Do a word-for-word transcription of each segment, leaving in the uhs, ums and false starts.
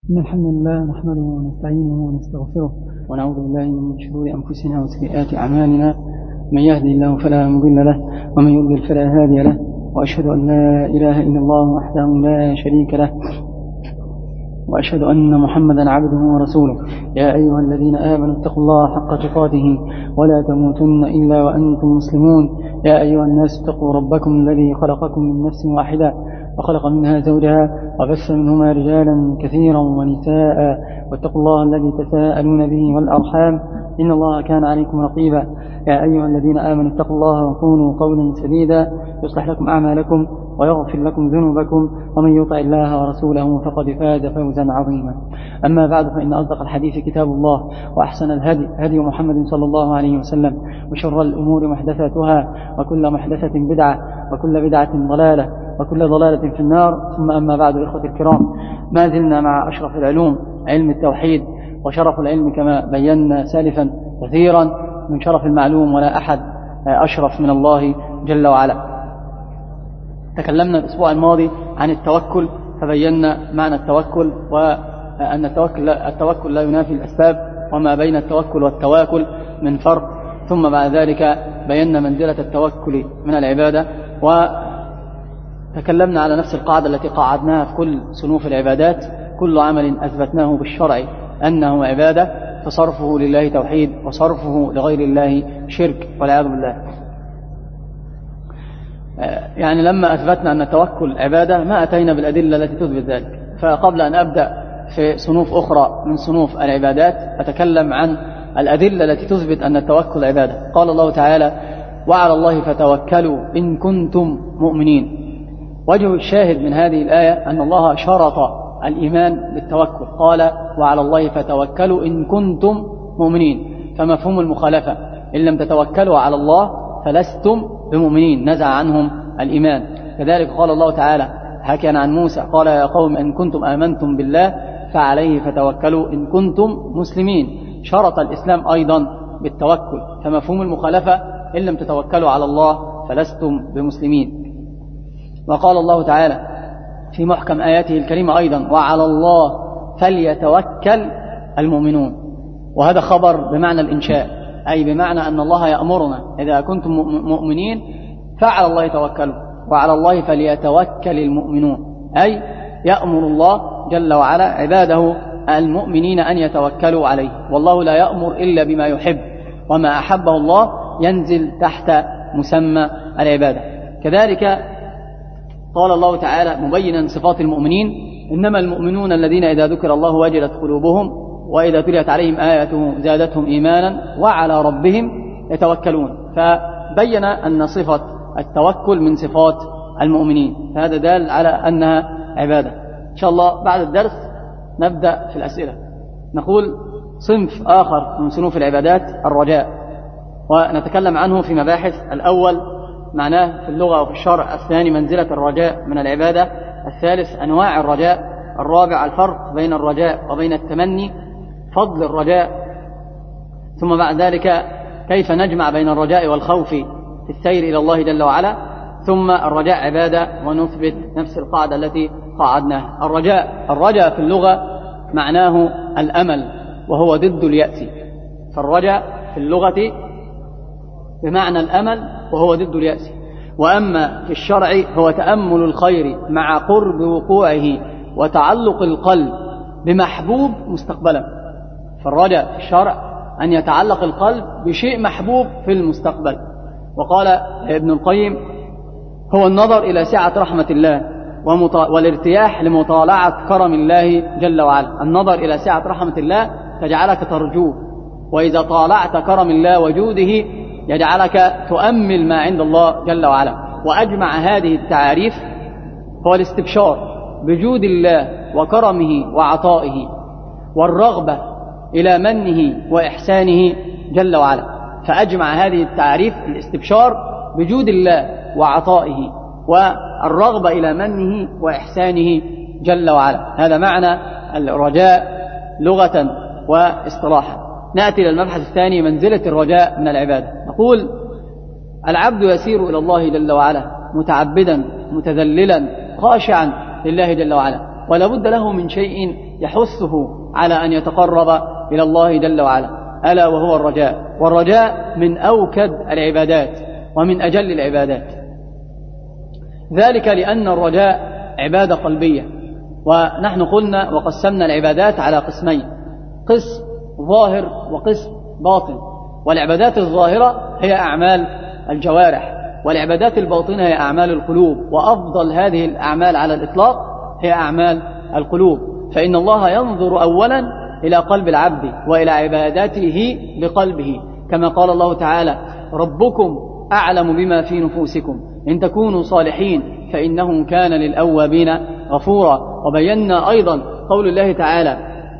إن الحمد لله نحمده ونستعينه ونستغفره ونعوذ بالله من شرور أنفسنا وسيئات أعمالنا، من يهدي الله فلا مضل له ومن يضلل فلا هادي له، وأشهد أن لا إله إلا الله وحده لا شريك له، وأشهد أن محمدا عبده ورسوله. يا أيها الذين آمنوا اتقوا الله حق تقاته ولا تموتن إلا وأنتم مسلمون. يا أيها الناس اتقوا ربكم الذي خلقكم من نفس واحدة وخلق منها زوجها وبث منهما رجالا كثيرا ونساء، واتقوا الله الذي تساءلون به والأرحام إن الله كان عليكم رقيبا. يا أيها الذين آمنوا اتقوا الله وقولوا قولا سديدا يصلح لكم أعمالكم ويغفر لكم ذنوبكم، ومن يطع الله ورسوله فقد فاز فوزا عظيما. أما بعد، فإن أصدق الحديث كتاب الله، وأحسن الهدي هدي محمد صلى الله عليه وسلم، وشر الأمور محدثاتها، وكل محدثة بدعة، وكل بدعة ضلالة، وكل ضلالة في النار. ثم أما بعد، إخوة الكرام، ما زلنا مع أشرف العلوم علم التوحيد، وشرف العلم كما بينا سالفا كثيرا من شرف المعلوم، ولا أحد أشرف من الله جل وعلا. تكلمنا الأسبوع الماضي عن التوكل، فبينا معنى التوكل، وأن التوكل, التوكل لا ينافي الأسباب، وما بين التوكل والتواكل من فرق. ثم بعد ذلك بينا منزلة التوكل من العبادة، وتكلمنا على نفس القاعدة التي قاعدناها في كل صنوف العبادات: كل عمل أثبتناه بالشرع أنه عبادة فصرفه لله توحيد، وصرفه لغير الله شرك والعياذ بالله. يعني لما أثبتنا أن التوكل عبادة ما أتينا بالأدلة التي تثبت ذلك. فقبل أن أبدأ في صنوف أخرى من صنوف العبادات أتكلم عن الأدلة التي تثبت أن التوكل عبادة. قال الله تعالى: وعلى الله فتوكلوا إن كنتم مؤمنين. وجه الشاهد من هذه الآية أن الله شرط الإيمان بالتوكل، قال: وعلى الله فتوكلوا إن كنتم مؤمنين. فمفهوم المخالفة: إن لم تتوكلوا على الله فلستم بمؤمنين، نزع عنهم الإيمان. كذلك قال الله تعالى حكيا عن موسى: قال يا قوم إن كنتم آمنتم بالله فعليه فتوكلوا إن كنتم مسلمين. شرط الإسلام أيضا بالتوكل، فمفهوم المخالفة: إن لم تتوكلوا على الله فلستم بمسلمين. وقال الله تعالى في محكم آياته الكريمة أيضا: وعلى الله فليتوكل المؤمنون. وهذا خبر بمعنى الإنشاء، أي بمعنى أن الله يأمرنا إذا كنتم مؤمنين فعلى الله توكلوا، وعلى الله فليتوكل المؤمنون، أي يأمر الله جل وعلا عباده المؤمنين أن يتوكلوا عليه. والله لا يأمر إلا بما يحب، وما أحبه الله ينزل تحت مسمى العبادة. كذلك قال الله تعالى مبينا صفات المؤمنين: إنما المؤمنون الذين إذا ذكر الله وجلت قلوبهم وإذا تليت عليهم آياته زادتهم إيمانا وعلى ربهم يتوكلون. فبين أن صفة التوكل من صفات المؤمنين، فهذا دال على أنها عبادة. إن شاء الله بعد الدرس نبدأ في الأسئلة. نقول صنف آخر من صنوف العبادات الرجاء، ونتكلم عنه في مباحث: الأول معناه في اللغة وفي الشرع، الثاني منزلة الرجاء من العبادة، الثالث أنواع الرجاء، الرابع الفرق بين الرجاء وبين التمني، فضل الرجاء، ثم بعد ذلك كيف نجمع بين الرجاء والخوف في السير إلى الله جل وعلا، ثم الرجاء عبادة، ونثبت نفس القاعدة التي قاعدناها. الرجاء الرجاء في اللغة معناه الأمل، وهو ضد اليأس. فالرجاء في اللغة بمعنى الأمل، وهو ضد اليأس. وأما في الشرع هو تأمل الخير مع قرب وقوعه وتعلق القلب بمحبوب مستقبلا. فالرجاء في الشرع أن يتعلق القلب بشيء محبوب في المستقبل. وقال ابن القيم: هو النظر إلى سعة رحمة الله والارتياح لمطالعة كرم الله جل وعلا. النظر إلى سعة رحمة الله تجعلك ترجوه، وإذا طالعت كرم الله وجوده يجعلك تؤمل ما عند الله جل وعلا. وأجمع هذه التعاريف هو الاستبشار بجود الله وكرمه وعطائه، والرغبة إلى منه وإحسانه جل وعلا. فأجمع هذه التعريف: الاستبشار بجود الله وعطائه، والرغبة إلى منه وإحسانه جل وعلا. هذا معنى الرجاء لغة واصطلاحا. نأتي إلى المبحث الثاني: منزلة الرجاء من العبادة. نقول: العبد يسير إلى الله جل وعلا متعبدا متذللا خاشعا لله جل وعلا. ولا بد له من شيء يحثه على أن يتقرب إلى الله جل وعلا، ألا وهو الرجاء. والرجاء من أوكد العبادات ومن أجل العبادات، ذلك لأن الرجاء عبادة قلبية. ونحن قلنا وقسمنا العبادات على قسمين، قسم ظاهر وقسم باطن. والعبادات الظاهرة هي أعمال الجوارح، والعبادات الباطنة هي أعمال القلوب، وأفضل هذه الأعمال على الإطلاق هي أعمال القلوب. فإن الله ينظر أولا إلى قلب العبد وإلى عباداته بقلبه، كما قال الله تعالى: ربكم أعلم بما في نفوسكم إن تكونوا صالحين فإنه كان للأوابين غفورا. وبينا أيضا قول الله تعالى: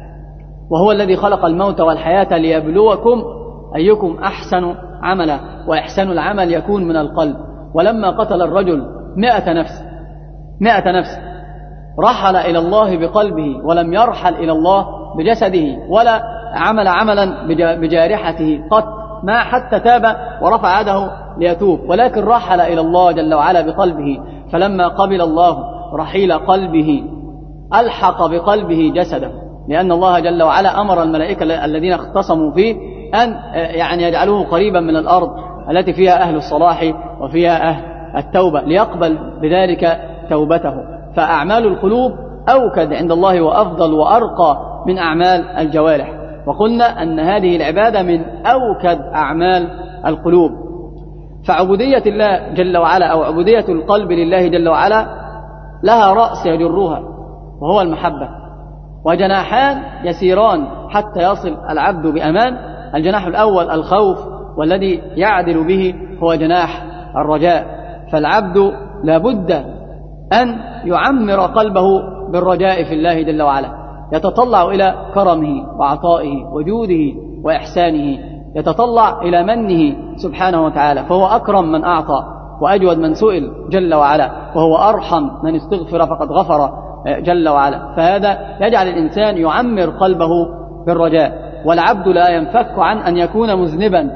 وهو الذي خلق الموت والحياة ليبلوكم أيكم أحسن عملا، وإحسان العمل يكون من القلب. ولما قتل الرجل مئة نفس مئة نفس رحل إلى الله بقلبه ولم يرحل إلى الله بجسده، ولا عمل عملا بجارحته قط، ما حتى تاب ورفع يده ليتوب، ولكن رحل إلى الله جل وعلا بقلبه. فلما قبل الله رحيل قلبه ألحق بقلبه جسده، لأن الله جل وعلا أمر الملائكة الذين اختصموا فيه أن يعني يجعلوه قريبا من الأرض التي فيها أهل الصلاح وفيها أهل التوبة ليقبل بذلك توبته. فأعمال القلوب أوكد عند الله وأفضل وأرقى من أعمال الجوارح. وقلنا أن هذه العبادة من أوكد أعمال القلوب. فعبودية الله جل وعلا أو عبودية القلب لله جل وعلا لها رأس يجرها وهو المحبة، وجناحان يسيران حتى يصل العبد بأمان. الجناح الأول الخوف، والذي يعدل به هو جناح الرجاء. فالعبد لابد أن يعمر قلبه بالرجاء في الله جل وعلا، يتطلع إلى كرمه وعطائه وجوده وإحسانه، يتطلع إلى منه سبحانه وتعالى، فهو أكرم من أعطى وأجود من سئل جل وعلا، وهو أرحم من استغفر فقد غفر جل وعلا. فهذا يجعل الإنسان يعمر قلبه بالرجاء. والعبد لا ينفك عن أن يكون مذنبا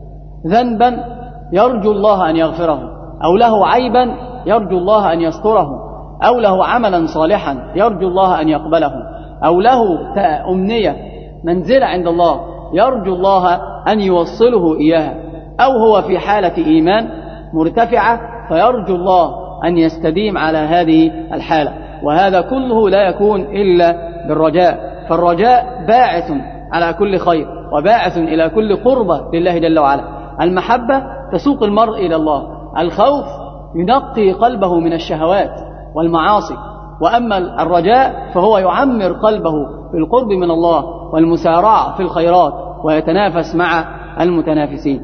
ذنبا يرجو الله أن يغفره، أو له عيبا يرجو الله أن يستره، أو له عملا صالحا يرجو الله أن يقبله، أو له أمنية منزلة عند الله يرجو الله أن يوصله إياها، أو هو في حالة إيمان مرتفعة فيرجو الله أن يستديم على هذه الحالة. وهذا كله لا يكون إلا بالرجاء. فالرجاء باعث على كل خير وباعث إلى كل قربة لله جل وعلا. المحبة تسوق المرء إلى الله، الخوف ينقي قلبه من الشهوات والمعاصي، وأما الرجاء فهو يعمر قلبه بالقرب من الله والمسارعة في الخيرات ويتنافس مع المتنافسين.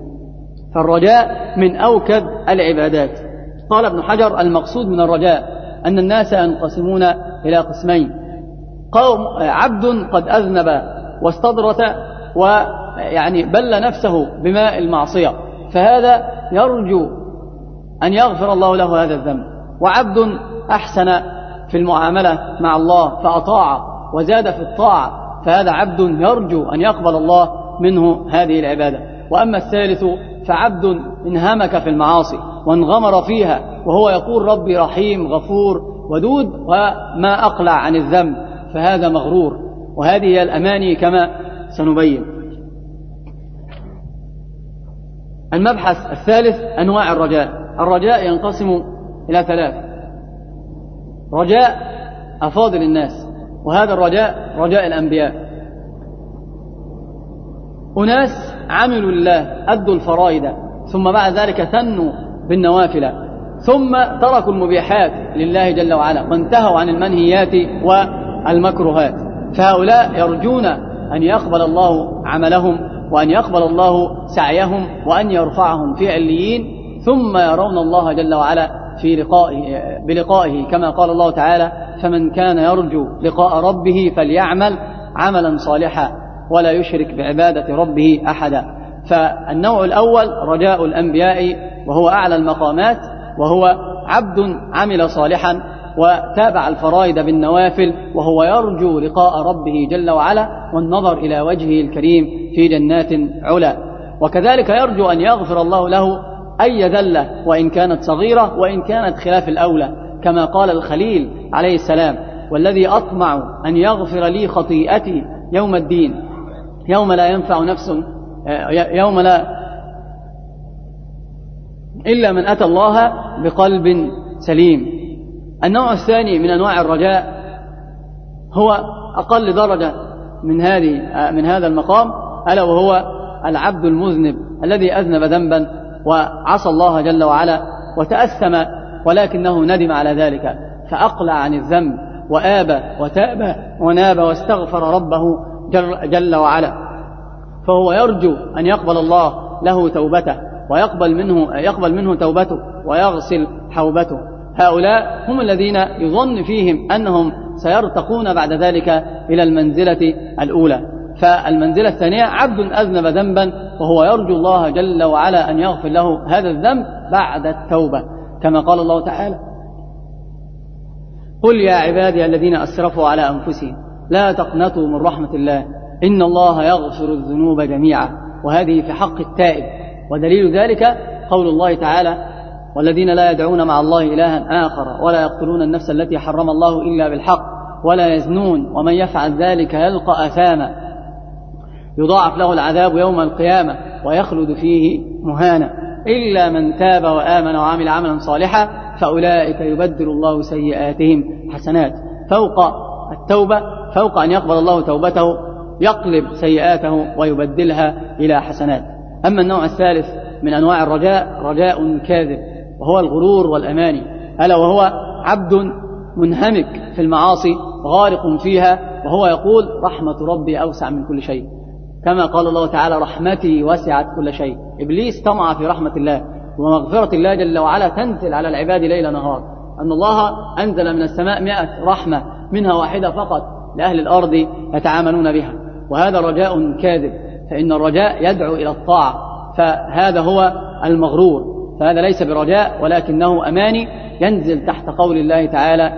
فالرجاء من أوكد العبادات. قال ابن حجر: المقصود من الرجاء أن الناس ينقسمون إلى قسمين: قوم عبد قد أذنب واستدرت ويعني بل نفسه بماء المعصية، فهذا يرجو أن يغفر الله له هذا الذنب. وعبد أحسن في المعاملة مع الله فأطاع وزاد في الطاعة، فهذا عبد يرجو أن يقبل الله منه هذه العبادة. وأما الثالث فعبد انهمك في المعاصي وانغمر فيها وهو يقول ربي رحيم غفور ودود وما أقلع عن الذنب، فهذا مغرور. وهذه هي الأماني كما سنبين. المبحث الثالث أنواع الرجاء. الرجاء ينقسم إلى ثلاث: رجاء أفاضل الناس، وهذا الرجاء رجاء الأنبياء، أناس عملوا الله أدوا الفرائض ثم بعد ذلك ثنوا بالنوافل ثم تركوا المبيحات لله جل وعلا وانتهوا عن المنهيات والمكروهات، فهؤلاء يرجون أن يقبل الله عملهم وأن يقبل الله سعيهم وأن يرفعهم في عليين، ثم يرون الله جل وعلا في لقائه بلقائه، كما قال الله تعالى: فمن كان يرجو لقاء ربه فليعمل عملا صالحا ولا يشرك بعبادة ربه أحدا. فالنوع الأول رجاء الأنبياء وهو أعلى المقامات، وهو عبد عمل صالحا وتابع الفرائض بالنوافل وهو يرجو لقاء ربه جل وعلا والنظر إلى وجهه الكريم في جنات علا، وكذلك يرجو أن يغفر الله له أي ذلة وإن كانت صغيرة وإن كانت خلاف الأولى، كما قال الخليل عليه السلام: والذي أطمع أن يغفر لي خطيئتي يوم الدين، يوم لا ينفع نفس يوم لا إلا من أتى الله بقلب سليم. النوع الثاني من أنواع الرجاء هو أقل درجة من هذه من هذا المقام، ألا وهو العبد المذنب الذي أذنب ذنبا وعصى الله جل وعلا وتأثم، ولكنه ندم على ذلك فأقلع عن الذنب وآب وتاب وناب واستغفر ربه جل وعلا، فهو يرجو أن يقبل الله له توبته ويقبل منه يقبل منه توبته ويغسل حوبته. هؤلاء هم الذين يظن فيهم أنهم سيرتقون بعد ذلك إلى المنزلة الأولى. فالمنزلة الثانية عبد أذنب ذنبا وهو يرجو الله جل وعلا أن يغفر له هذا الذنب بعد التوبة، كما قال الله تعالى: قل يا عبادي الذين أسرفوا على أنفسهم لا تقنطوا من رحمة الله إن الله يغفر الذنوب جميعا. وهذه في حق التائب، ودليل ذلك قول الله تعالى: والذين لا يدعون مع الله إلها آخر ولا يقتلون النفس التي حرم الله إلا بالحق ولا يزنون ومن يفعل ذلك يلقى أثاما يضاعف له العذاب يوم القيامة ويخلد فيه مهانا إلا من تاب وآمن وعمل عملا صالحا فأولئك يبدل الله سيئاتهم حسنات. فوق التوبة، فوق أن يقبل الله توبته، يقلب سيئاته ويبدلها إلى حسنات. أما النوع الثالث من أنواع الرجاء رجاء كاذب، وهو الغرور والأماني، ألا وهو عبد منهمك في المعاصي غارق فيها وهو يقول: رحمة ربي أوسع من كل شيء، كما قال الله تعالى: رحمتي وسعت كل شيء. إبليس طمع في رحمة الله ومغفرة الله جل وعلا تنزل على العباد ليل نهار، أن الله أنزل من السماء مئة رحمة منها واحدة فقط لأهل الأرض يتعاملون بها، وهذا رجاء كاذب، فإن الرجاء يدعو إلى الطاعة، فهذا هو المغرور، فهذا ليس برجاء ولكنه أماني ينزل تحت قول الله تعالى: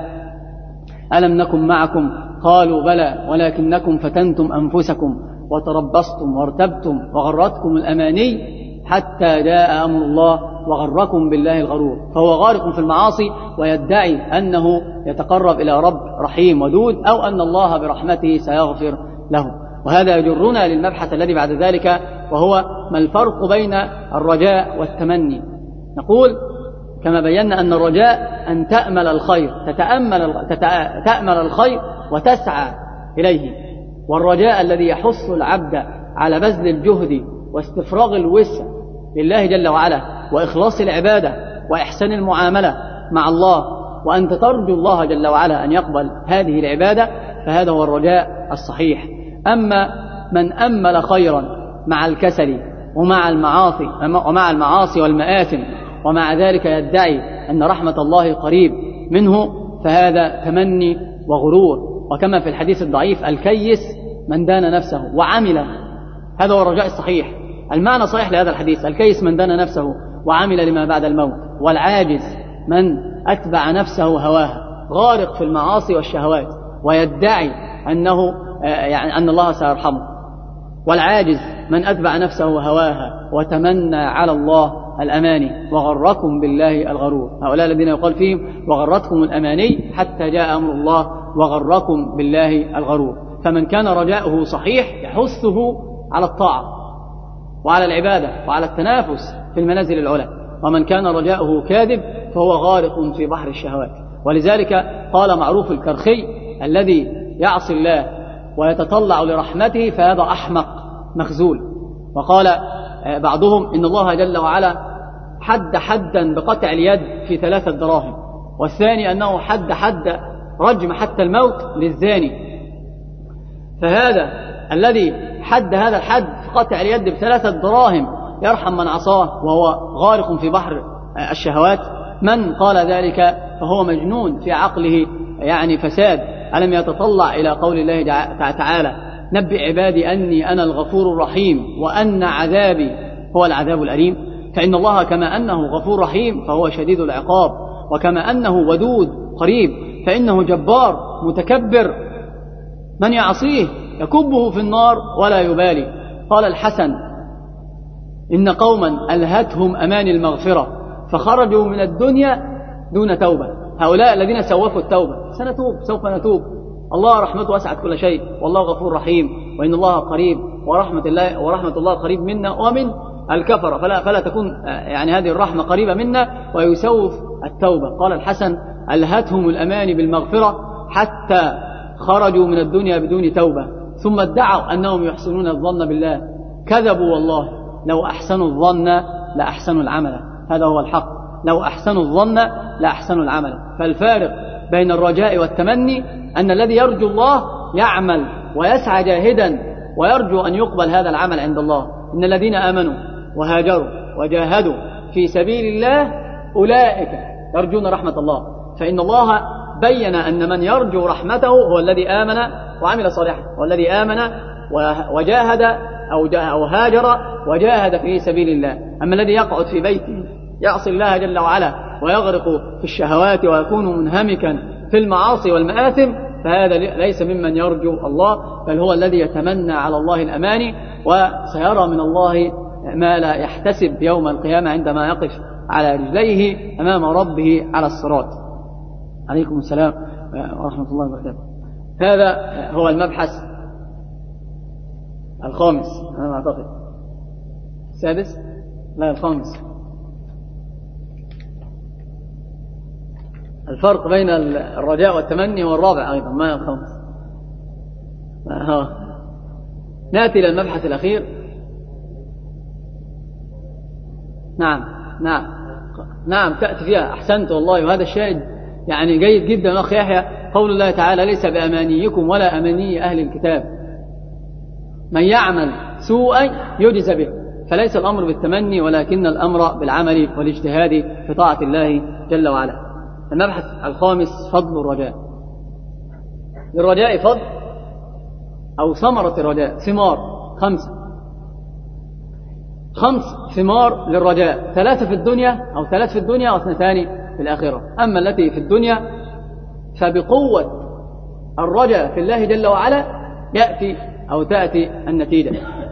ألم نكن معكم قالوا بلى ولكنكم فتنتم أنفسكم وتربصتم وارتبتم وغرتكم الأماني حتى جاء أمر الله وغركم بالله الغرور. فهو غارق في المعاصي ويدعي أنه يتقرب إلى رب رحيم ودود، أو أن الله برحمته سيغفر له. وهذا يجرنا للمبحث الذي بعد ذلك، وهو ما الفرق بين الرجاء والتمني. نقول كما بينا أن الرجاء أن تأمل الخير، تتأمل تأمل الخير وتسعى إليه، والرجاء الذي يحث العبد على بذل الجهد واستفراغ الوسع لله جل وعلا وإخلاص العبادة وإحسان المعاملة مع الله، وأنت ترجو الله جل وعلا أن يقبل هذه العبادة، فهذا هو الرجاء الصحيح. أما من أمل خيرا مع الكسل ومع المعاصي ومع المعاصي والمآثم ومع ذلك يدعي أن رحمة الله قريب منه، فهذا تمني وغرور. وكما في الحديث الضعيف: الكيس من دان نفسه وعمل. هذا هو الرجاء الصحيح، المعنى صحيح لهذا الحديث: الكيس من دان نفسه وعمل لما بعد الموت. والعاجز من أتبع نفسه هواها، غارق في المعاصي والشهوات ويدعي أنه يعني أن الله سيرحمه. والعاجز من أتبع نفسه هواها وتمنى على الله الأماني وغركم بالله الغرور. هؤلاء الذين يقال فيهم: وغرتكم الأماني حتى جاء أمر الله وغركم بالله الغرور. فمن كان رجاؤه صحيح يحثه على الطاعة وعلى العبادة وعلى التنافس في المنازل العلى، ومن كان رجاؤه كاذب فهو غارق في بحر الشهوات. ولذلك قال معروف الكرخي: الذي يعصي الله ويتطلع لرحمته فهذا أحمق مخزول. وقال بعضهم: إن الله جل وعلا حد حدا بقطع اليد في ثلاثة دراهم، والثاني أنه حد حد رجم حتى الموت للزاني. فهذا الذي حد هذا الحد في قطع اليد بثلاثة دراهم يرحم من عصاه وهو غارق في بحر الشهوات؟ من قال ذلك فهو مجنون في عقله، يعني فساد. ألم يتطلع إلى قول الله تعالى: نبئ عبادي أني أنا الغفور الرحيم وأن عذابي هو العذاب الأليم. فإن الله كما أنه غفور رحيم فهو شديد العقاب، وكما أنه ودود قريب فإنه جبار متكبر، من يعصيه يكبه في النار ولا يبالي. قال الحسن: إن قوما ألهتهم أمان المغفرة فخرجوا من الدنيا دون توبة. هؤلاء الذين سوفوا التوبة سنتوب، سوف نتوب، الله رحمته وسعت كل شيء، والله غفور رحيم، وإن الله قريب، ورحمة الله ورحمة الله قريب منا ومن الكفرة، فلا فلا تكون يعني هذه الرحمة قريبة منا ويسوف التوبة. قال الحسن: ألهتهم الأماني بالمغفرة حتى خرجوا من الدنيا بدون توبة، ثم ادعوا أنهم يحسنون الظن بالله، كذبوا والله، لو أحسنوا الظن لأحسنوا العمل، هذا هو الحق، لو أحسنوا الظن لأحسنوا العمل. فالفارق بين الرجاء والتمني أن الذي يرجو الله يعمل ويسعى جاهدا ويرجو أن يقبل هذا العمل عند الله. إن الذين آمنوا وهاجروا وجاهدوا في سبيل الله أولئك يرجون رحمة الله، فإن الله بين أن من يرجو رحمته هو الذي آمن وعمل صالحا، والذي آمن وجاهد أو هاجر وجاهد في سبيل الله. أما الذي يقعد في بيته يعصي الله جل وعلا ويغرق في الشهوات ويكون منهمكا في المعاصي والمآثم، فهذا ليس ممن يرجو الله، بل هو الذي يتمنى على الله الأماني، وسيرى من الله ما لا يحتسب يوم القيامة عندما يقف على رجليه أمام ربه على الصراط. عليكم السلام ورحمة الله وبركاته. هذا هو المبحث الخامس، أنا أعتقد السادس، لا الخامس، الفرق بين الرجاء والتمني هو الرابع أيضا، ما الخامس. نأتي إلى المبحث الأخير. نعم نعم نعم تأتي فيها، أحسنت والله، وهذا الشاهد يعني جيد جدا أخي يحيى. قول الله تعالى: ليس بأمانيكم ولا أماني أهل الكتاب، من يعمل سوءا يجز به. فليس الأمر بالتمني ولكن الأمر بالعمل والاجتهاد في طاعة الله جل وعلا. المبحث الخامس: فضل الرجاء. للرجاء فضل أو ثمرة الرجاء، ثمار خمسة، خمس ثمار للرجاء، ثلاثة في الدنيا أو ثلاث في الدنيا واثنتان في الآخرة. أما التي في الدنيا فبقوة الرجاء في الله جل وعلا يأتي أو تأتي النتيجة،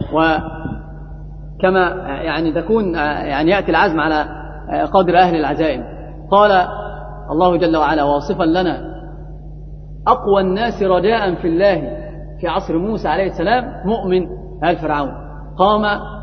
وكما يعني تكون يعني يأتي العزم على قدر أهل العزائم. قال الله جل وعلا واصفا لنا أقوى الناس رجاء في الله في عصر موسى عليه السلام مؤمن آل فرعون، قام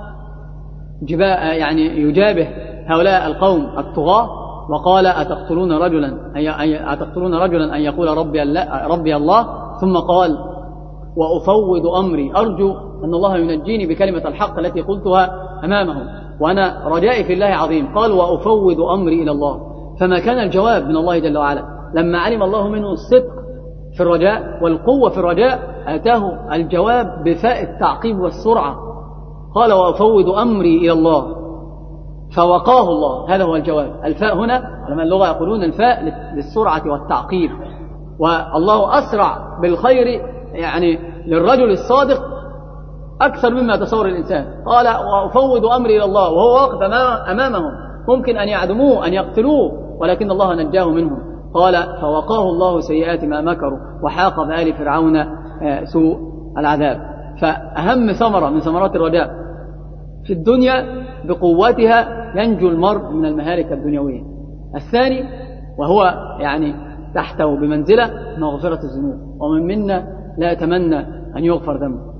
يعني يجابه هؤلاء القوم الطغاة وقال: أتقتلون رجلا أتقتلون رجلا أن يقول ربي الله, ربي الله ثم قال: وأفوض أمري، أرجو أن الله ينجيني بكلمة الحق التي قلتها أمامهم، وأنا رجائي في الله عظيم. قال: وأفوض أمري إلى الله. فما كان الجواب من الله جل وعلا لما علم الله منه الصدق في الرجاء والقوة في الرجاء، آتاه الجواب بفاء التعقيب والسرعة، قال: وأفوض أمري إلى الله، فوقاه الله. هذا هو الجواب. الفاء هنا علماء اللغة يقولون الفاء للسرعة والتعقيب، والله أسرع بالخير يعني للرجل الصادق أكثر مما يتصور الإنسان. قال: وأفوض أمري إلى الله، وهو واقف أمامهم ممكن أن يعدموه أن يقتلوه، ولكن الله نجاه منهم. قال: فوقاه الله سيئات ما مكروا وحاق بآل فرعون سوء العذاب. فأهم ثمرة من ثمرات الرجاء في الدنيا بقوتها ينجو المرء من المهالك الدنيوية. الثاني وهو يعني تحته بمنزلة مغفرة الذنوب، ومن منا لا يتمنى أن يغفر ذنبه.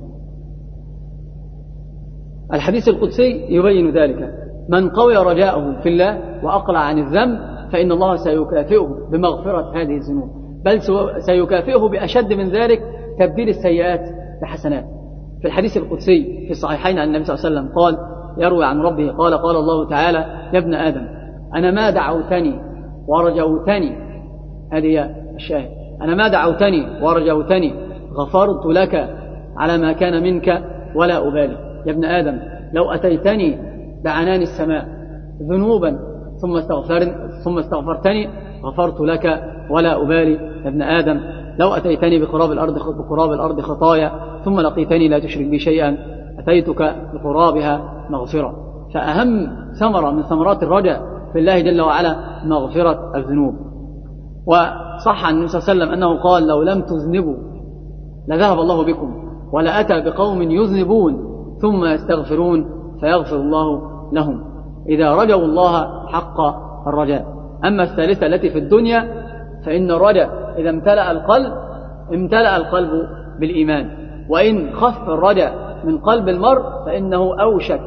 الحديث القدسي يبين ذلك: من قوي رجاءه في الله وأقلع عن الذنب فإن الله سيكافئه بمغفرة هذه الذنوب، بل سيكافئه بأشد من ذلك، تبديل السيئات بحسنات. في الحديث القدسي في الصحيحين عن النبي صلى الله عليه وسلم قال، يروي عن ربه قال: قال الله تعالى: يا ابن آدم أنا ما دعوتني ورجوتني، هذه الشاهد، أنا ما دعوتني ورجوتني غفرت لك على ما كان منك ولا أبالي. يا ابن آدم لو أتيتني بعنان السماء ذنوبا ثم استغفرن ثم استغفرتني غفرت لك ولا أبالي. يا ابن آدم لو أتيتني بقراب الأرض بقراب الأرض خطايا ثم لقيتني لا تشرك بي شيئا أتيتك بقرابها مغفرة. فأهم ثمرة من ثمرات الرجاء في الله جل وعلا مغفرة الذنوب. وصح عن النبي صلى الله عليه وسلم أنه قال: لو لم تذنبوا لذهب الله بكم ولأتى بقوم يذنبون ثم يستغفرون فيغفر الله لهم، إذا رجوا الله حق الرجاء. أما الثالثة التي في الدنيا فإن الرجاء إذا امتلأ القلب امتلأ القلب بالإيمان، وإن خف الرجاء من قلب المرء فإنه أوشك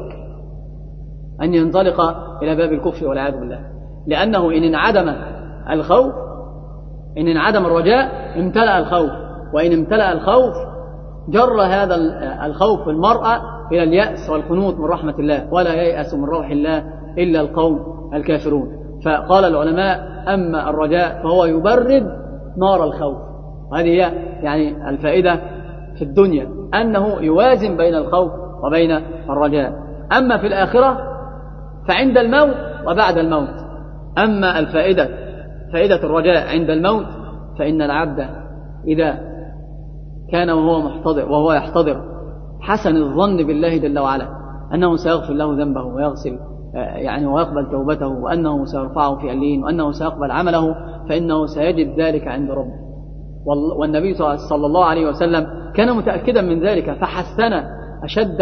أن ينطلق إلى باب الكفر والعياذ بالله، لأنه إن انعدم الخوف إن انعدم الرجاء امتلأ الخوف، وإن امتلأ الخوف جر هذا الخوف المرأة إلى اليأس والقنوط من رحمة الله، ولا ييأس من روح الله إلا القوم الكافرون. فقال العلماء أما الرجاء فهو يبرد نار الخوف، وهذه هي يعني الفائدة في الدنيا، أنه يوازن بين الخوف وبين الرجاء. أما في الآخرة فعند الموت وبعد الموت. أما الفائدة فائدة الرجاء عند الموت فإن العبد إذا كان وهو محتضر وهو يحتضر حسن الظن بالله جل وعلا أنه سيغفر له ذنبه ويغسل يعني ويقبل توبته، وأنه سيرفعه في عليين، وأنه سيقبل عمله، فإنه سيجد ذلك عند ربه. والنبي صلى الله عليه وسلم كان متأكدا من ذلك، فحثنا أشد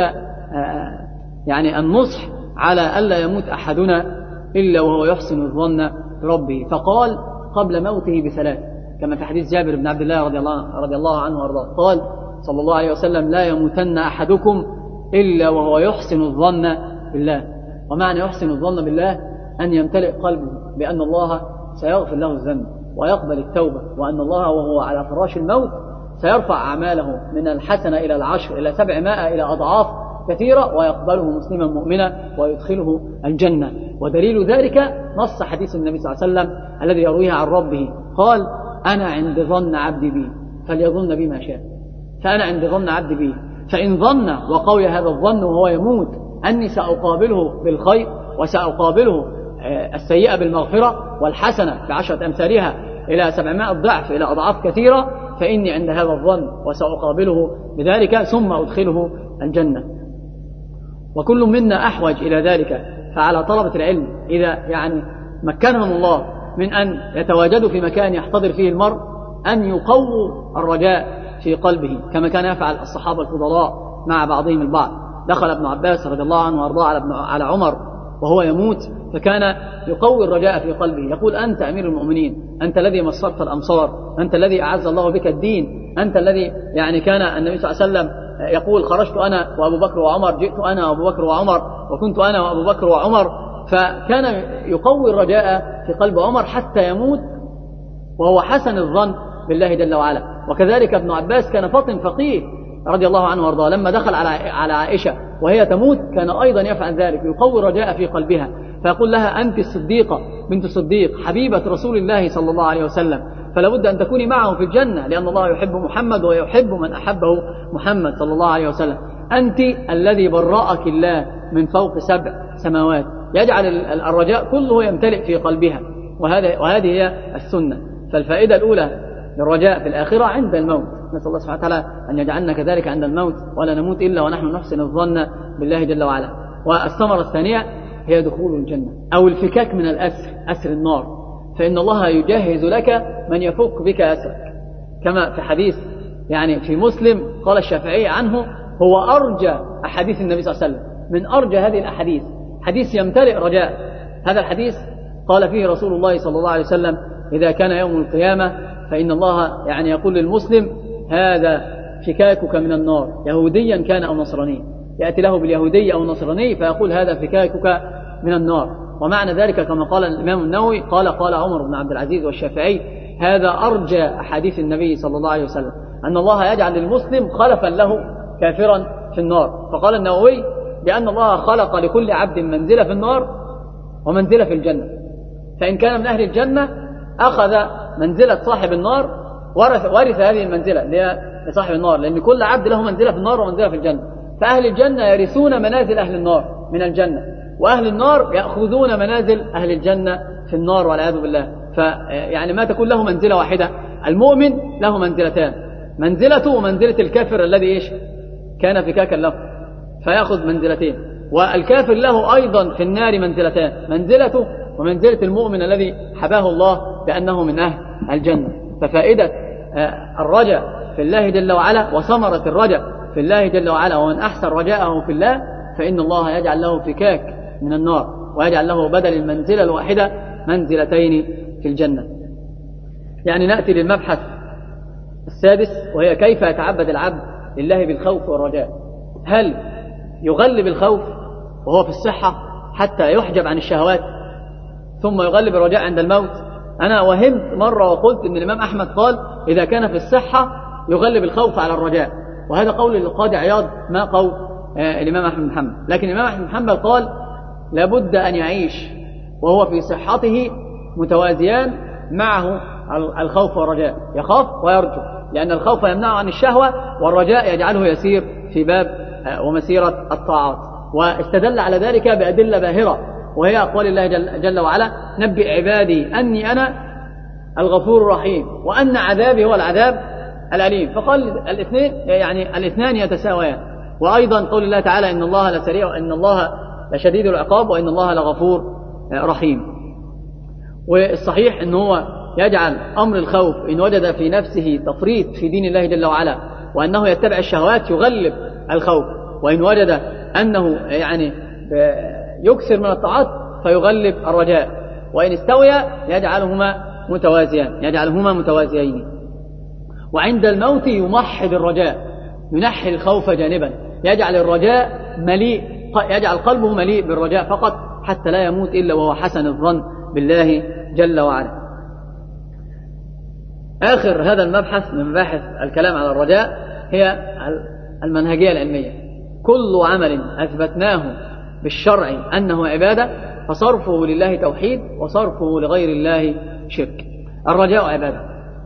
يعني النصح على ألا يموت أحدنا إلا وهو يحسن الظن بربه، فقال قبل موته بثلاث، كما في حديث جابر بن عبد الله رضي الله, رضي الله عنه وارضاه، قال صلى الله عليه وسلم لا يموتن أحدكم إلا وهو يحسن الظن بالله. ومعنى يحسن الظن بالله أن يمتلئ قلبه بأن الله سيغفر له الذنب ويقبل التوبة، وأن الله وهو على فراش الموت سيرفع أعماله من الحسنة إلى العشر إلى سبعمائة إلى أضعاف كثيرة، ويقبله مسلما مؤمنا ويدخله الجنة. ودليل ذلك نص حديث النبي صلى الله عليه وسلم الذي يرويه عن ربه، قال أنا عند ظن عبدي بي فليظن بي ما شاء. فأنا عند ظن عبدي بي، فإن ظن وقوي هذا الظن وهو يموت أني سأقابله بالخير وسأقابله السيئة بالمغفرة والحسنة بعشرة أمثالها إلى سبعمائة ضعف إلى أضعاف كثيرة، فإني عند هذا الظن وسأقابله بذلك ثم أدخله الجنة. وكل منا أحوج إلى ذلك. فعلى طلبة العلم إذا يعني مكنهم الله من أن يتواجدوا في مكان يحتضر فيه المرء أن يقووا الرجاء في قلبه، كما كان يفعل الصحابة الفضلاء مع بعضهم البعض. دخل ابن عباس رضي الله عنه وارضاه على عمر وهو يموت، فكان يقوي الرجاء في قلبه، يقول أنت أمير المؤمنين، أنت الذي مصرت الأمصار، أنت الذي أعز الله بك الدين، أنت الذي يعني كان النبي صلى الله عليه وسلم يقول خرجت أنا وأبو بكر وعمر، جئت أنا وأبو بكر وعمر، وكنت أنا وأبو بكر وعمر. فكان يقوي الرجاء في قلب عمر حتى يموت وهو حسن الظن بالله جل وعلا. وكذلك ابن عباس كان فطن فقيه رضي الله عنه وارضاه، لما دخل على على عائشة وهي تموت كان أيضا يفعل ذلك، يقوي الرجاء في قلبها، فيقول لها أنت الصديقة بنت الصديق حبيبة رسول الله صلى الله عليه وسلم، فلا بد أن تكوني معه في الجنة، لأن الله يحب محمد ويحب من أحبه محمد صلى الله عليه وسلم. أنت الذي برأك الله من فوق سبع سماوات، يجعل الرجاء كله يمتلئ في قلبها، وهذا وهذه هي السنة. فالفائدة الأولى للرجاء في الآخرة عند الموت، نسأل الله سبحانه وتعالى أن يجعلنا كذلك عند الموت، ولا نموت إلا ونحن نحسن الظن بالله جل وعلا. والثمرة الثانية هي دخول الجنة أو الفكاك من الأسر، أسر النار، فإن الله يجهز لك من يفك بك أسرك، كما في حديث يعني في مسلم قال الشافعي عنه هو أرجى أحاديث النبي صلى الله عليه وسلم، من أرجى هذه الأحاديث حديث يمتلئ رجاء. هذا الحديث قال فيه رسول الله صلى الله عليه وسلم إذا كان يوم القيامة فإن الله يعني يقول للمسلم هذا فكاكك من النار، يهوديا كان أو نصراني، يأتي له باليهودي أو النصراني فيقول هذا فكاكك من النار. ومعنى ذلك كما قال الإمام النووي قال قال عمر بن عبد العزيز والشافعي هذا أرجى أحاديث النبي صلى الله عليه وسلم، أن الله يجعل للمسلم خلفا له كافرا في النار. فقال النووي بأن الله خلق لكل عبد منزلة في النار ومنزلة في الجنة، فإن كان من أهل الجنة أخذ منزلة صاحب النار، ورث, ورث هذه المنزلة لصاحب النار، لأن كل عبد له منزلة في النار ومنزلة في الجنة. فأهل الجنة يرثون منازل أهل النار من الجنة، وأهل النار يأخذون منازل أهل الجنة في النار والعياذ بالله. فيعني ما تكون له منزلة واحدة، المؤمن له منزلتان، منزلته ومنزلة الكافر الذي إيش كان فكاكا له، فيأخذ منزلتين. والكافر له أيضا في النار منزلتان، منزلته ومنزلة المؤمن الذي حباه الله بأنه من أهل الجنة. ففائدة الرجاء في الله جل وعلا وثمرة الرجاء في الله جل وعلا، ومن أحسن رجاءه في الله فإن الله يجعل له فكاك من النار، ويجعل له بدل المنزلة الواحدة منزلتين في الجنة. يعني نأتي للمبحث السادس، وهي كيف يتعبد العبد لله بالخوف والرجاء. هل يغلب الخوف وهو في الصحة حتى يحجب عن الشهوات ثم يغلب الرجاء عند الموت؟ أنا وهمت مرة وقلت إن الإمام أحمد قال إذا كان في الصحة يغلب الخوف على الرجاء، وهذا قول القاضي عياض ما قول آه الإمام أحمد بن حنبل. لكن الإمام أحمد بن حنبل قال لابد أن يعيش وهو في صحته متوازيان معه الخوف والرجاء، يخاف ويرجو، لأن الخوف يمنعه عن الشهوة والرجاء يجعله يسير في باب آه ومسيرة الطاعات. واستدل على ذلك بأدلة باهرة، وهي أقوال الله جل, جل وعلا نبئ عبادي أني أنا الغفور الرحيم وأن عذابي هو العذاب الأليم. فقال الاثنين يعني الاثنان يتساويان. وأيضا قول الله تعالى إن الله لسريع وإن الله لشديد العقاب وإن الله لغفور رحيم. والصحيح أنه هو يجعل أمر الخوف إن وجد في نفسه تفريط في دين الله جل وعلا وأنه يتبع الشهوات يغلب الخوف، وإن وجد أنه يعني يكثر من الطاعات فيغلب الرجاء، وإن استوي يجعلهما متوازيان يجعلهما متوازيين. وعند الموت يمحض الرجاء، ينحي الخوف جانبا، يجعل الرجاء مليء، يجعل قلبه مليء بالرجاء فقط حتى لا يموت إلا وهو حسن الظن بالله جل وعلا. آخر هذا المبحث من مباحث الكلام على الرجاء هي المنهجية العلمية. كل عمل أثبتناه بالشرع أنه عبادة فصرفه لله توحيد وصرفه لغير الله شرك. الرجاء عبادة.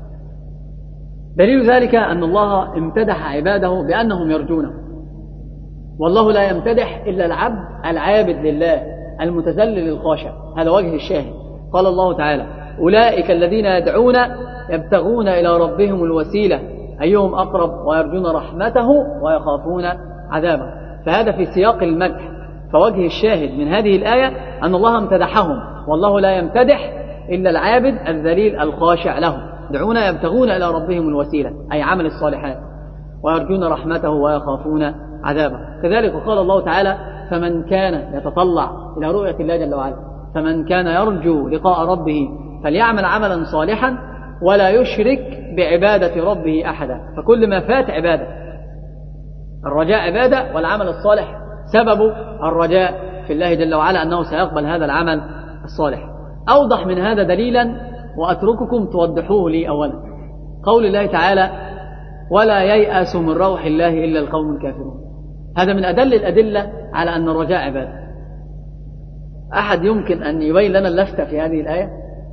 دليل ذلك أن الله امتدح عباده بأنهم يرجونه، والله لا يمتدح إلا العبد العابد لله المتذلل الخاشع. هذا وجه الشاهد. قال الله تعالى أولئك الذين يدعون يبتغون إلى ربهم الوسيلة أيهم أقرب ويرجون رحمته ويخافون عذابه. فهذا في سياق المدح. فوجه الشاهد من هذه الآية أن الله امتدحهم، والله لا يمتدح إلا العابد الذليل الخاشع له. يدعون يبتغون إلى ربهم الوسيلة أي عمل الصالحات ويرجون رحمته ويخافون عذابه. كذلك قال الله تعالى فمن كان يتطلع إلى رؤية الله جل وعلا فمن كان يرجو لقاء ربه فليعمل عملا صالحا ولا يشرك بعبادة ربه أحدا. فكل ما فات عبادة. الرجاء عبادة، والعمل الصالح سبب الرجاء في الله جل وعلا أنه سيقبل هذا العمل الصالح. أوضح من هذا دليلا وأترككم توضحوه لي أولا قول الله تعالى ولا ييأس من روح الله إلا القوم الكافرون. هذا من أدل الأدلة على أن الرجاء عبادة. أحد يمكن أن يبين لنا اللفتة في هذه الآية؟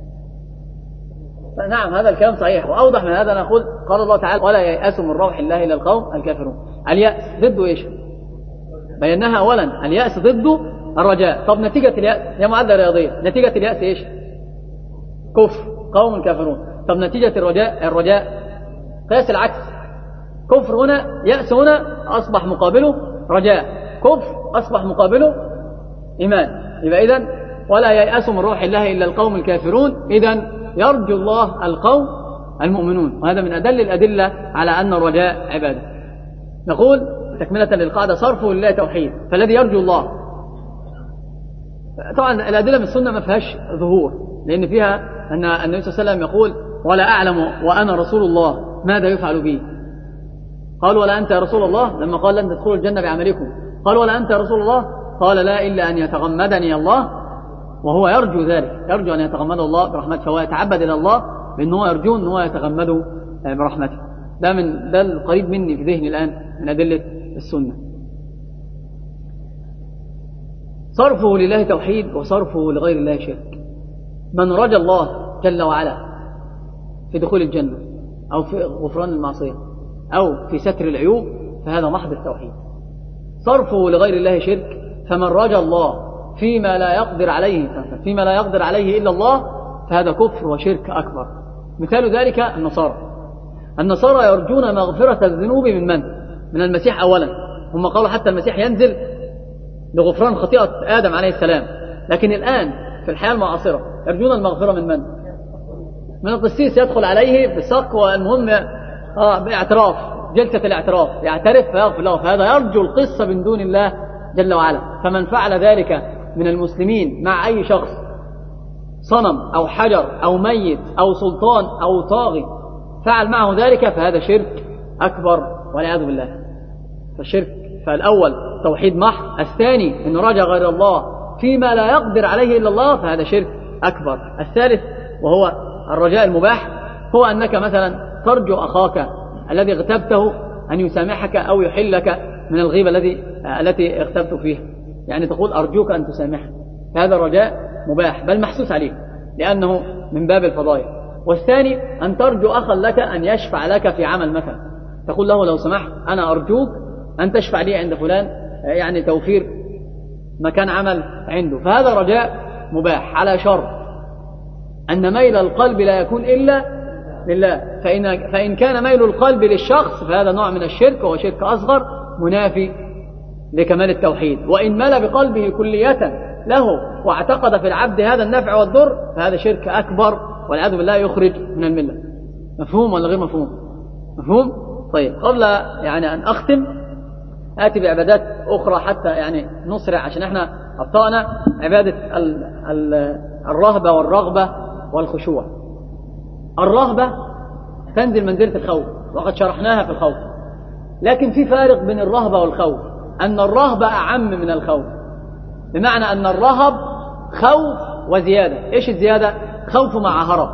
نعم هذا الكلام صحيح. وأوضح من هذا نقول قال الله تعالى ولا ييأس من روح الله إلا القوم الكافرون. اليأس ضده إيش؟ بيناها أولا. اليأس ضده الرجاء. طب نتيجة اليأس يا معادلة رياضية، نتيجة اليأس إيش؟ كفر قوم كافرون. طب نتيجة الرجاء الرجاء قياس العكس. كفر هنا، يأس هنا أصبح مقابله رجاء، كفر أصبح مقابله إيمان. يبقى إذن ولا ييأس من روح الله إلا القوم الكافرون. إذن يرجو الله القوم المؤمنون. وهذا من أدل الأدلة على أن الرجاء عبادة. نقول تكملة للقاعدة صرفه لله توحيد. فالذي يرجو الله، طبعا الأدلة من السنة ما فيهاش ظهور، لأن فيها أن النبي صلى الله عليه وسلم يقول ولا أعلم وأنا رسول الله ماذا يفعل بي. قال ولا أنت يا رسول الله، لما قال لن تدخلوا الجنة بعملكم قال ولا أنت يا رسول الله، قال لا إلا أن يتغمدني الله، وهو يرجو ذلك، يرجو أن يتغمد الله برحمته. فهو يتعبد إلى الله بأنه يرجو أنه يتغمده برحمته. ده من ده القريب مني في ذهني الآن من أدلة السنة. صرفه لله توحيد وصرفه لغير الله شرك. من رجى الله جل وعلا في دخول الجنة أو في غفران المعصية أو في ستر العيوب فهذا محض التوحيد. صرفه لغير الله شرك. فمن رجى الله فيما لا يقدر عليه فيما لا يقدر عليه إلا الله فهذا كفر وشرك أكبر. مثال ذلك النصارى. النصارى يرجون مغفرة الذنوب من من؟ من المسيح أولا. هم قالوا حتى المسيح ينزل لغفران خطيئة آدم عليه السلام. لكن الآن في الحياة المعاصرة يرجون المغفرة من من؟ من القسيس يدخل عليه بصك والمهم آه باعتراف، جلسة الاعتراف، يعترف فيغفر له. فهذا يرجو القصة من دون الله جل وعلا. فمن فعل ذلك من المسلمين مع أي شخص صنم أو حجر أو ميت أو سلطان أو طاغي فعل معه ذلك فهذا شرك أكبر والعياذ بالله. فالشرك فالأول توحيد محض، الثاني أنه رجع غير الله فيما لا يقدر عليه إلا الله فهذا شرك أكبر. الثالث وهو الرجاء المباح هو أنك مثلا ترجو أخاك الذي اغتبته أن يسامحك أو يحلك من الغيبة الذي التي اغتبت فيها، يعني تقول أرجوك أن تسامحك، هذا رجاء مباح بل محسوس عليه لأنه من باب الفضائل. والثاني أن ترجو أخا لك أن يشفع لك في عمل مثلا، تقول له لو سمحت أنا أرجوك أن تشفع لي عند فلان، يعني توفير مكان عمل عنده، فهذا رجاء مباح على شرط أن ميل القلب لا يكون إلا لله. فإن, فإن كان ميل القلب للشخص فهذا نوع من الشرك وهو شرك أصغر منافي لكمال التوحيد. وإن مل بقلبه كلية له واعتقد في العبد هذا النفع والضر فهذا شرك أكبر والعياذ بالله يخرج من الملة. مفهوم ولا غير مفهوم؟ مفهوم؟ طيب قبل يعني أن أختم آتي بعبادات أخرى حتى يعني نسرع عشان احنا أبطأنا. عبادة ال ال الرهبة والرغبة والخشوع. الرهبة تنزل منزلة الخوف وقد شرحناها في الخوف، لكن في فارق بين الرهبة والخوف، أن الرهبة أعم من الخوف، بمعنى أن الرهب خوف وزيادة. إيش الزيادة؟ خوف مع هرب.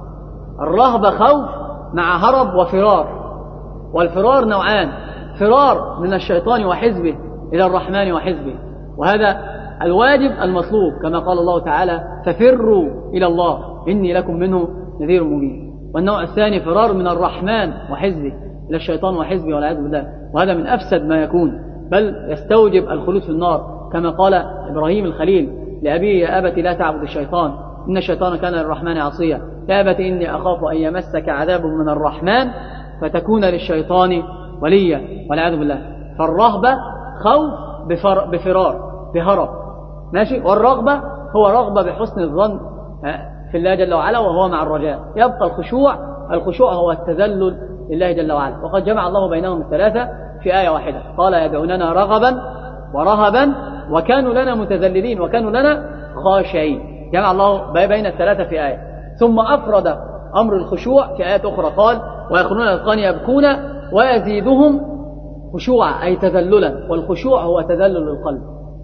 الرهبة خوف مع هرب وفرار، والفرار نوعان: فرار من الشيطان وحزبه إلى الرحمن وحزبه، وهذا الواجب المطلوب كما قال الله تعالى ففروا إلى الله إني لكم منه نذير مبين. والنوع الثاني فرار من الرحمن وحزبه إلى الشيطان وحزبه والعياذ بالله، وهذا من أفسد ما يكون، بل يستوجب الخلود في النار كما قال إبراهيم الخليل لأبيه يا أبت لا تعبد الشيطان إن الشيطان كان للرحمن عصيا، يا أبت إني أخاف أن يمسك عذاب من الرحمن فتكون للشيطان وليا والعياذ بالله. فالرهبة خوف بفر بفرار بهرب، ماشي، والرغبة هو رغبة بحسن الظن في الله جل وعلا وهو مع الرجاء. يبقى الخشوع، الخشوع هو التذلل لله جل وعلا، وقد جمع الله بينهم الثلاثة في آية واحدة، قال يدعوننا رغبا ورهبا وكانوا لنا متذللين وكانوا لنا خاشعين. جمع الله بين الثلاثة في آية، ثم أفرد أمر الخشوع في آيات أخرى قال ويخرون الأذقان يبكون ويزيدهم خشوعا أي تذللا، والخشوع هو تذلل القلب.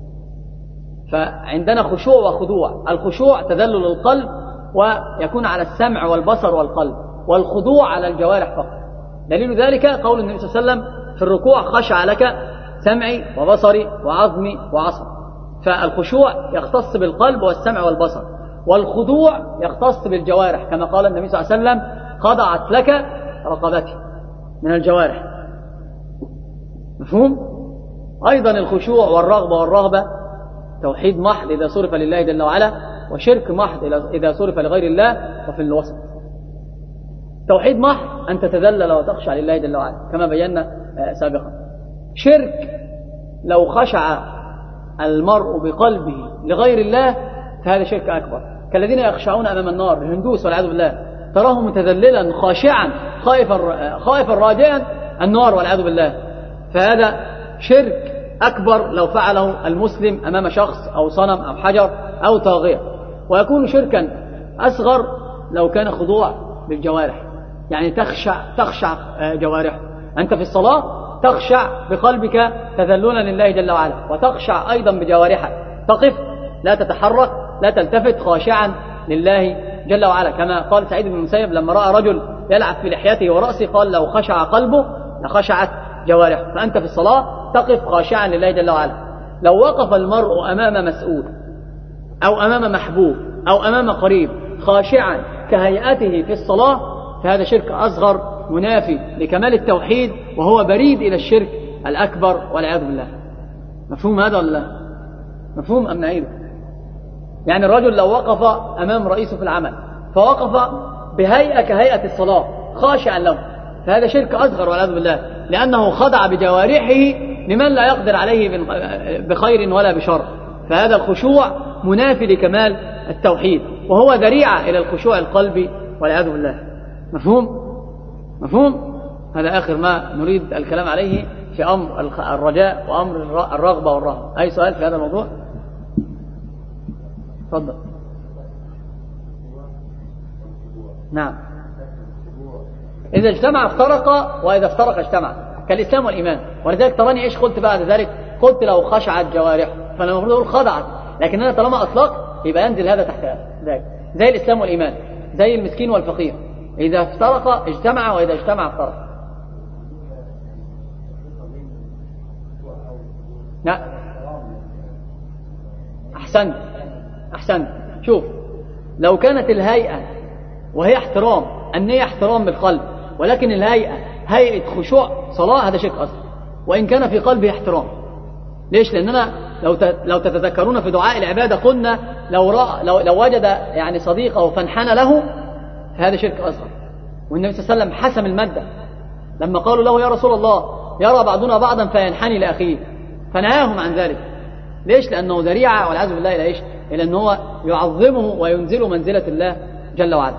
فعندنا خشوع وخضوع. الخشوع تذلل القلب ويكون على السمع والبصر والقلب، والخضوع على الجوارح فقط. دليل ذلك قول النبي صلى الله عليه وسلم في الركوع خشع لك سمعي وبصري وعظمي وعصبي. فالخشوع يختص بالقلب والسمع والبصر، والخضوع يختص بالجوارح كما قال النبي صلى الله عليه وسلم خضعت لك رقبتي من الجوارح. مفهوم؟ أيضا الخشوع والرغبة والرهبة توحيد محض إذا صرف لله جل وعلا، وشرك محض إذا صرف لغير الله، وفي الوسط. توحيد محض أن تتذلل وتخشع لله جل وعلا كما بينا سابقا. شرك لو خشع المرء بقلبه لغير الله فهذا شرك أكبر، كالذين يخشعون أمام النار، الهندوس والعياذ بالله، تراه متذللا خاشعا خائفا خائفا راجعا النار والعياذ بالله، فهذا شرك أكبر لو فعله المسلم أمام شخص أو صنم أو حجر أو طاغية. ويكون شركا أصغر لو كان خضوع بالجوارح، يعني تخشع تخشع جوارح. أنت في الصلاة تخشع بقلبك تذللا لله جل وعلا، وتخشع أيضا بجوارحك، تقف لا تتحرك لا تلتفت خاشعا لله جل وعلا، كما قال سعيد بن المسيب لما رأى رجل يلعب في لحيته ورأسه قال لو خشع قلبه لخشعت جوارحه. فأنت في الصلاة تقف خاشعا لله جل وعلا. لو وقف المرء أمام مسؤول أو أمام محبوب أو أمام قريب خاشعا كهيئته في الصلاة فهذا شرك أصغر منافي لكمال التوحيد، وهو بريد إلى الشرك الأكبر والعياذ بالله. مفهوم هذا ولا لا؟ مفهوم أم نعيده؟ يعني الرجل لو وقف أمام رئيسه في العمل فوقف بهيئة كهيئة الصلاة خاشعا له فهذا شرك أصغر والعياذ بالله، لأنه خضع بجوارحه لمن لا يقدر عليه بخير ولا بشر. فهذا الخشوع منافي لكمال التوحيد، وهو ذريعة إلى الخشوع القلبي والعياذ بالله. مفهوم؟ مفهوم؟ هذا آخر ما نريد الكلام عليه في أمر الرجاء وأمر الرغبة والرهبة. أي سؤال في هذا الموضوع؟ تفضل. نعم. إذا اجتمع افترق، وإذا افترق اجتمع، كالإسلام والإيمان. ولذلك تراني إيش قلت بعد ذلك؟ قلت لو خشعت جوارحه، فأنا المفروض أقول خضعت، لكن أنا طالما أطلقت يبقى ينزل هذا تحت ذلك. زي الإسلام والإيمان، زي المسكين والفقير، إذا افترق اجتمع، وإذا اجتمع افترق. لا أحسنت أحسنت. شوف، لو كانت الهيئة وهي احترام، النية احترام بالقلب، ولكن الهيئة هيئة خشوع صلاة، هذا شيء أصلا، وإن كان في قلبه احترام. ليش؟ لأننا لو لو تتذكرون في دعاء العبادة قلنا لو رأى لو, لو وجد يعني صديقه فانحنى له فهذا شرك أصغر. والنبي صلى الله عليه وسلم حسم المادة لما قالوا له يا رسول الله يرى بعضنا بعضا فينحني لأخيه، فنهاهم عن ذلك. ليش؟ لأنه ذريعة والعياذ بالله إلى إيش؟ إلى أنه هو يعظمه وينزله منزلة الله جل وعلا.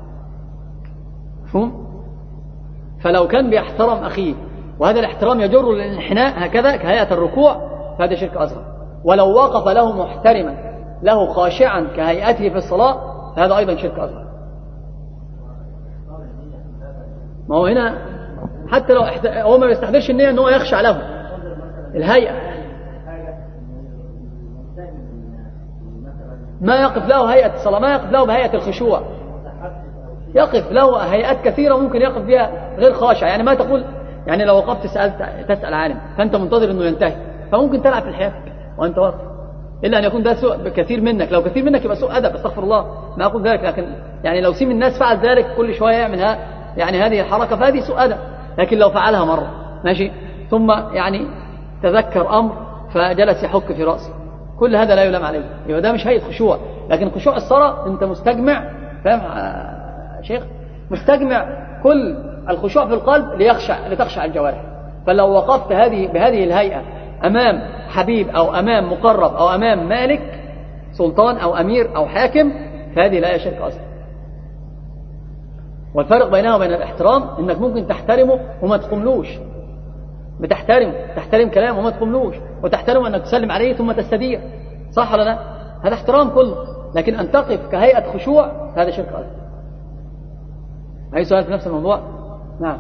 مفهوم؟ فلو كان بيحترم أخيه وهذا الاحترام يجر للانحناء هكذا كهيئة الركوع فهذا شرك أصغر. ولو وقف له محترما له خاشعا كهيئته في الصلاة فهذا أيضا شرك أصغر. ما هو هنا حتى لو احت... هو ما يستحضرش النية أنه يخشع له الهيئة، ما يقف له هيئة الصلاة، ما يقف له بهيئة الخشوع، يقف له هيئات كثيرة ممكن يقف بها غير خاشع. يعني ما تقول يعني لو وقفت سألت تسأل عالم فأنت منتظر أنه ينتهي، فممكن تلعب في الحياة وأنت واقف، إلا أن يكون ده سوء كثير منك. لو كثير منك يبقى سوء أدب، استغفر الله، ما أقول ذلك، لكن يعني لو سيم الناس فعل ذلك كل شوية يعملها يعني هذه الحركة فهذه سوء أدب. لكن لو فعلها مرة ماشي ثم يعني تذكر أمر فجلس يحك في رأسه، كل هذا لا يلام عليه، يبقى ده مش هيئة خشوع. لكن خشوع الصلاة أنت مستجمع، فاهم شيخ؟ مستجمع كل الخشوع في القلب ليخشع لتخشع الجوارح. فلو وقفت هذه بهذه الهيئة أمام حبيب أو أمام مقرب أو أمام مالك سلطان أو أمير أو حاكم فهذه لا شرك أصلا. والفرق بينها وبين الاحترام إنك ممكن تحترمه وما تقوملوش، بتحترم تحترم كلامه وما تقوملوش، وتحترم أنك تسلم عليه ثم تستدير، صح ولا لا؟ هذا احترام كله. لكن أن تقف كهيئة خشوع هذا شرك أصلا. أي سؤال في نفس الموضوع؟ نعم.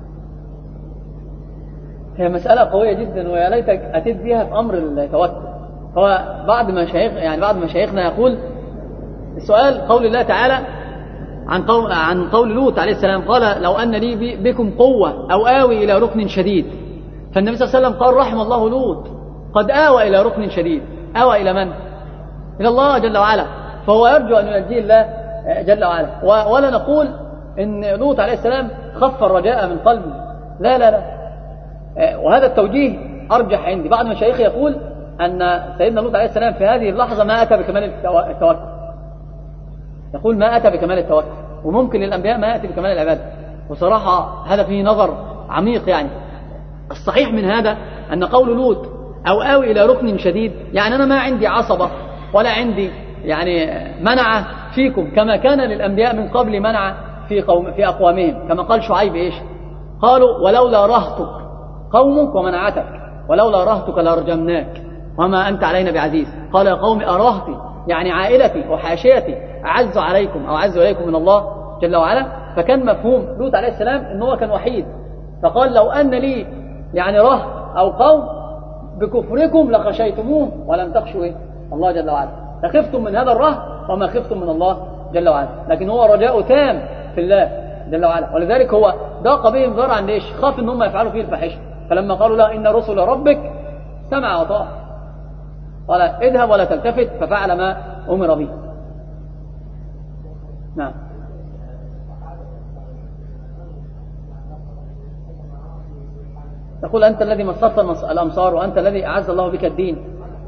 هي مسألة قوية جدا ويا ليتك أتيت بها في أمر التوكل. هو بعض مشايخ يعني بعض مشايخنا يقول السؤال قول الله تعالى عن قول عن قول لوط عليه السلام قال لو أن لي بكم قوة أو آوي إلى ركن شديد. فالنبي صلى الله عليه وسلم قال رحم الله لوط قد آوى إلى ركن شديد. آوى إلى من؟ إلى الله جل وعلا. فهو يرجو أن ينجيه الله جل وعلا. ولا نقول إن لوط عليه السلام خف الرجاء من قلبه، لا لا لا. وهذا التوجيه أرجح عندي. بعض مشايخ يقول أن سيدنا لوط عليه السلام في هذه اللحظة ما أتى بكمال التوكل، يقول ما أتى بكمال التوكل، وممكن للأنبياء ما يأتي بكمال العبادة. وصراحة هذا فيه نظر عميق. يعني الصحيح من هذا أن قول لوط أو آوي إلى ركن شديد يعني أنا ما عندي عصبة ولا عندي يعني منع فيكم كما كان للأنبياء من قبل منع في قوم في أقوامهم. كما قال شعيب إيش؟ قالوا ولولا رهطك قومك ومنعتك ولولا رهطك لرجمناك وما أنت علينا بعزيز. قال يا قوم أرهطي يعني عائلتي وحاشيتي أعز عليكم أو أعز عليكم من الله جل وعلا. فكان مفهوم لوط عليه السلام أنه كان وحيد، فقال لو أن لي يعني رهط أو قوم بكفركم لخشيتموه ولم تخشوا إيه؟ الله جل وعلا، لخفتم من هذا الرهط وما خفتم من الله جل وعلا. لكن هو رجاء تام في الله جل وعلا، ولذلك هو ضاق بهم ذرعا. ليش؟ خاف ان هم يفعلوا فيه الفاحشه. فلما قالوا له ان رسل ربك سمع وطاع قال اذهب ولا تلتفت ففعل ما امر به. نعم. تقول انت الذي مصرت الامصار وانت الذي اعز الله بك الدين.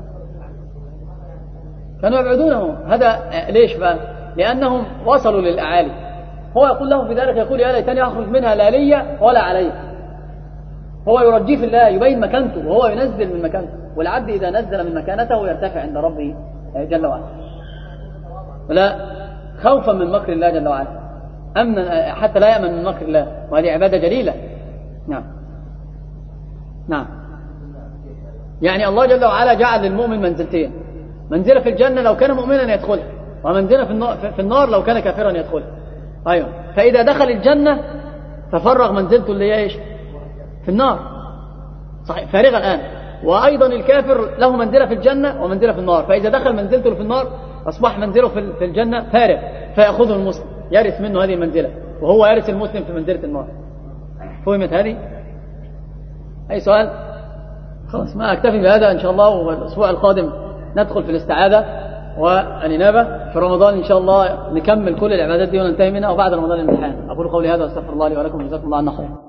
كانوا يبعدونه. هذا ليش بقى؟ لانهم وصلوا للاعالي. هو يقول لهم في ذلك يقول يا ليتني أخرج منها لا لي ولا علي. هو يرجيه في الله، يبين مكانته وهو ينزل من مكانته. والعبد إذا نزل من مكانته يرتفع عند ربه جل وعلا، ولا خوفا من مكر الله جل وعلا، أمنا حتى لا يأمن من مكر الله، وهذه عبادة جليلة. نعم نعم. يعني الله جل وعلا جعل للمؤمن منزلتين، منزلة في الجنة لو كان مؤمنا يدخلها، ومنزلة في النار لو كان كافرا يدخلها. أيوة. فإذا دخل الجنة تفرغ منزلته اللي هي إيش؟ في النار. صحيح، فارغة الآن. وأيضا الكافر له منزلة في الجنة ومنزلة في النار، فإذا دخل منزلته في النار أصبح منزله في الجنة فارغ، فيأخذه المسلم يرث منه هذه المنزلة، وهو يرث المسلم في منزلة النار. فهمت هذه؟ أي سؤال؟ خلاص، ما أكتفي بهذا إن شاء الله، والأسبوع القادم ندخل في الاستعاذة والإنابة. في رمضان إن شاء الله نكمل كل العبادات دي وننتهي منها، وبعد رمضان الامتحان. أقول قولي هذا واستغفر الله لي ولكم، جزاكم الله عنا خير.